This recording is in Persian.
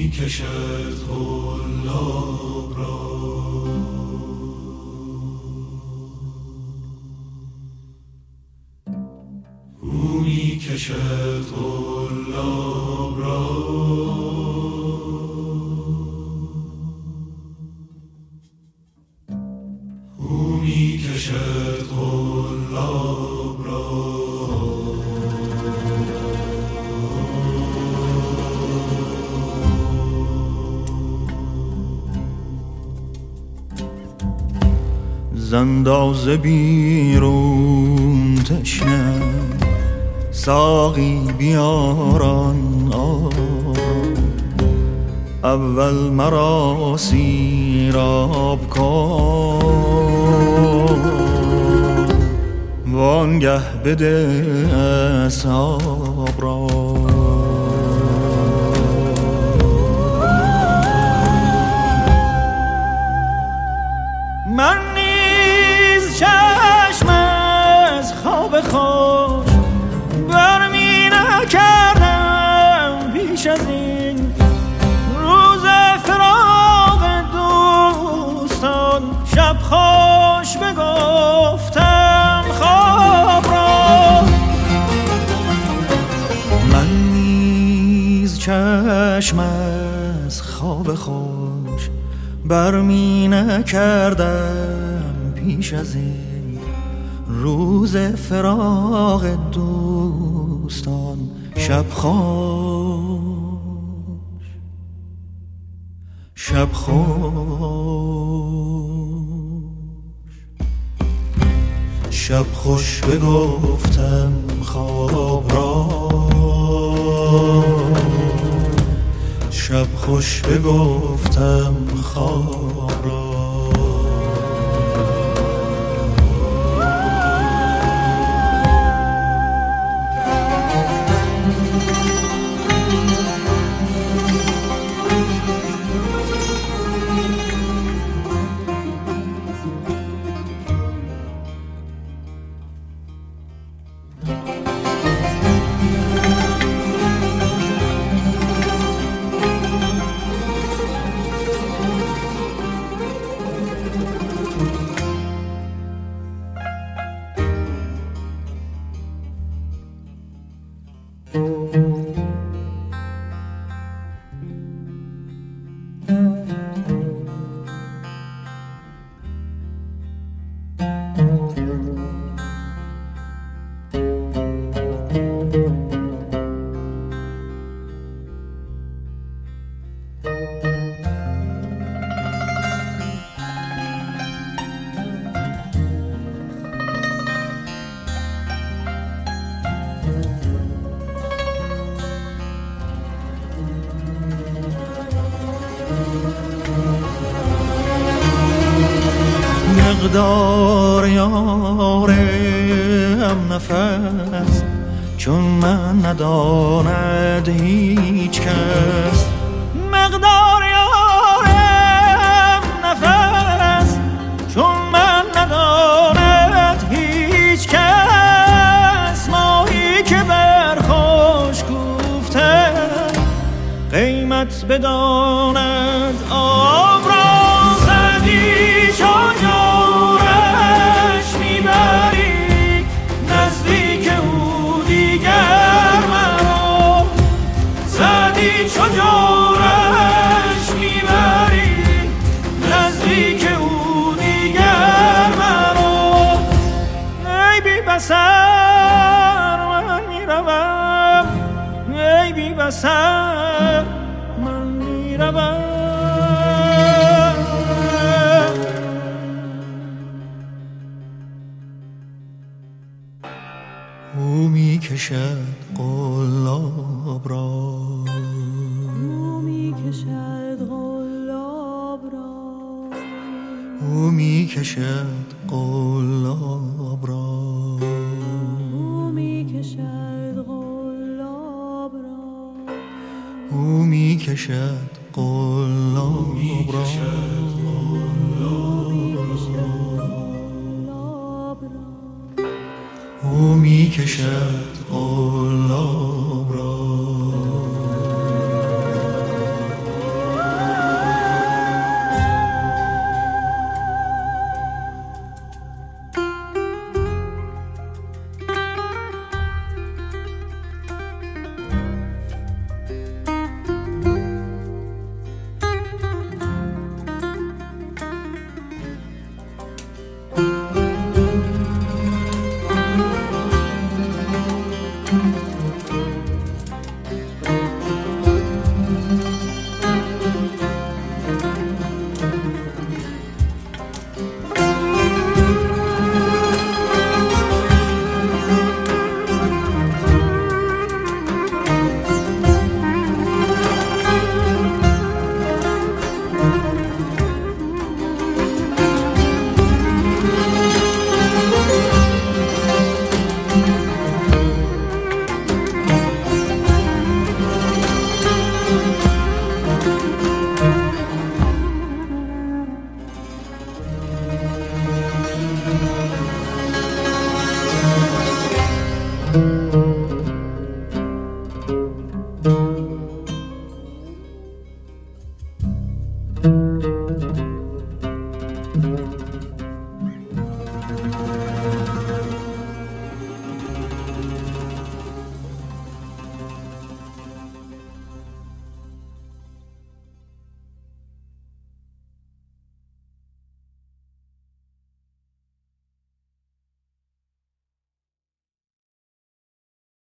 کشد قلاب را او می کشد قلاب را او می کشد قلاب را زنداز بیرون تشنه ساقی بیاران اول مرا سیراب کن وانگه بده اصحاب را من چشم از خواب خوش برمی نکردم پیش از این روز فراق دوستان شب خوش بگفتم خواب را من نیز چشم از خواب خوش برمی نکردم پیش از این روز فراق دوستان شب خوش شب خوش بگفتم خواب را شب خوش بگفتم خواب را مقدار یارم نفس چون من نداند هیچ کس مقدار یارم نفس چون من نداند هیچ کس ماهی که برخوش گفته قیمت بداند آب را زدی چون جورش میبری نزدیک او دیگر مرا ای بی بصر من میروم ای بی بصر من میروم او میکشد قلاب را او میکشد قلاب را او میکشد قلاب را او میکشد قلاب را او میکشد قلاب را